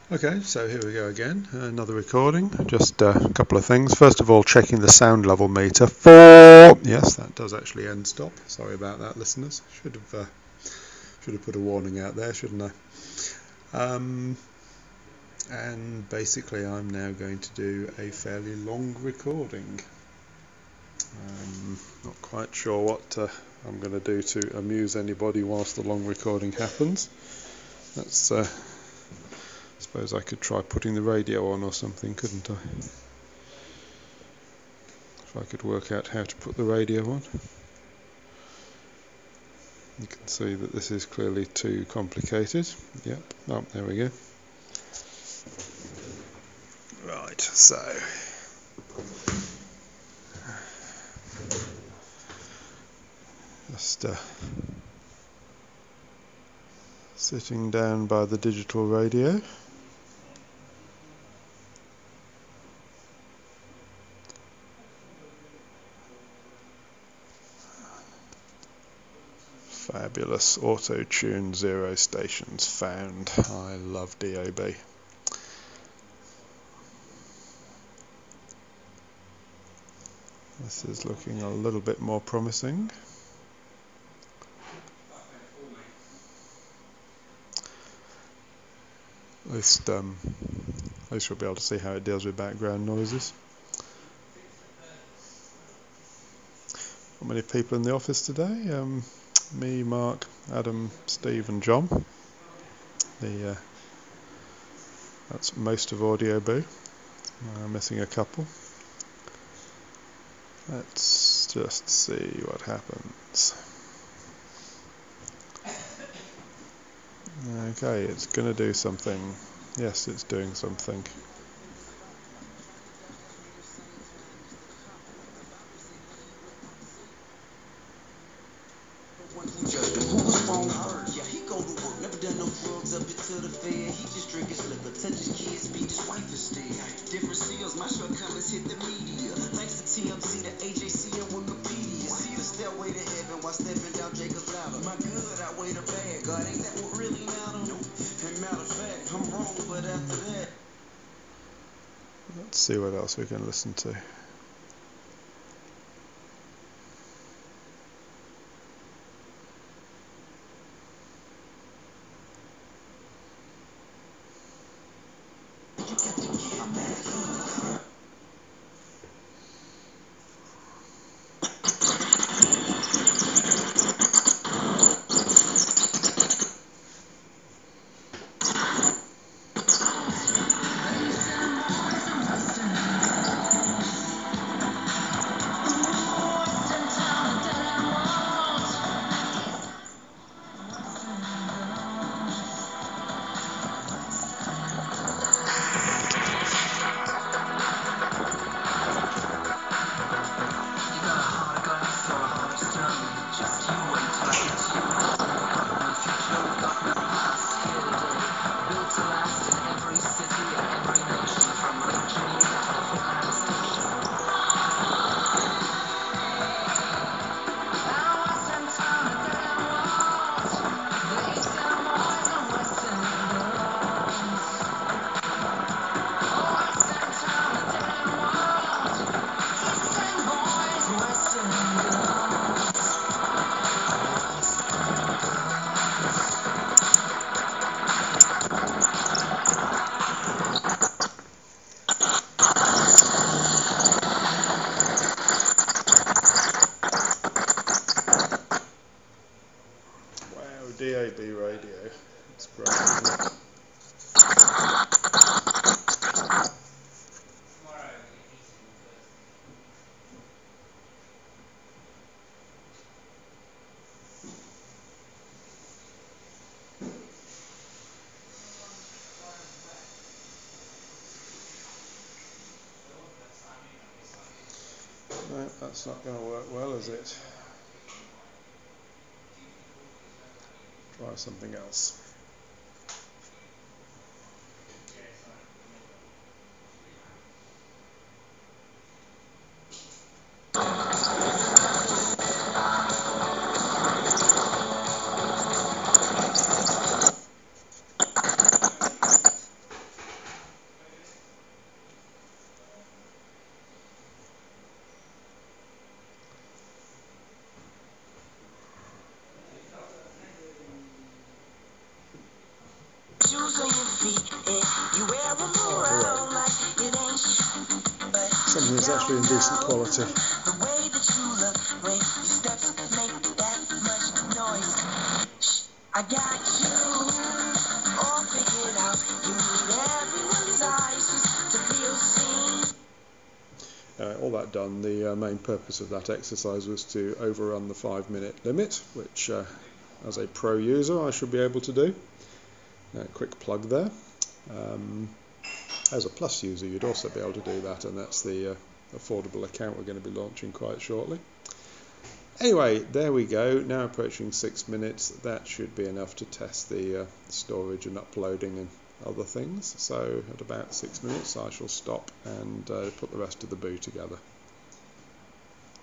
Okay, so here we go again, another recording. Just a couple of things. First of all, checking the sound level meter. 4. Yes, that does actually end stop. Sorry about that, listeners. Should have put a warning out there, shouldn't I? And basically, I'm now going to do a fairly long recording. Not quite sure what I'm going to do to amuse anybody whilst the long recording happens. That's. Suppose I could try putting the radio on or something, couldn't I? If I could work out how to put the radio on. You can see that this is clearly too complicated. Yep. Oh, there we go. Right, so just sitting down by the digital radio. Fabulous auto-tune 0 stations found. I love DAB. This is looking a little bit more promising. At least we'll be able to see how it deals with background noises. Not many people in the office today. Me, Mark, Adam, Steve and John. That's most of Audio Boo. Missing a couple. Let's just see what happens. Okay, it's going to do something. Yes, it's doing something. Let's see what else we can listen to. DAB radio. It's great, isn't it? No, that's not going to work well, is it? Try something else. Something that's actually in decent quality. I got you all figured out. You need everyone's eyes just to feel seen. All that done, the main purpose of that exercise was to overrun the 5-minute limit, which as a pro user I should be able to do. Quick plug there. As a plus user you'd also be able to do that, and that's the affordable account we're going to be launching quite shortly. Anyway, there we go, now approaching 6 minutes. That should be enough to test the storage and uploading and other things. So at about 6 minutes I shall stop and put the rest of the boo together.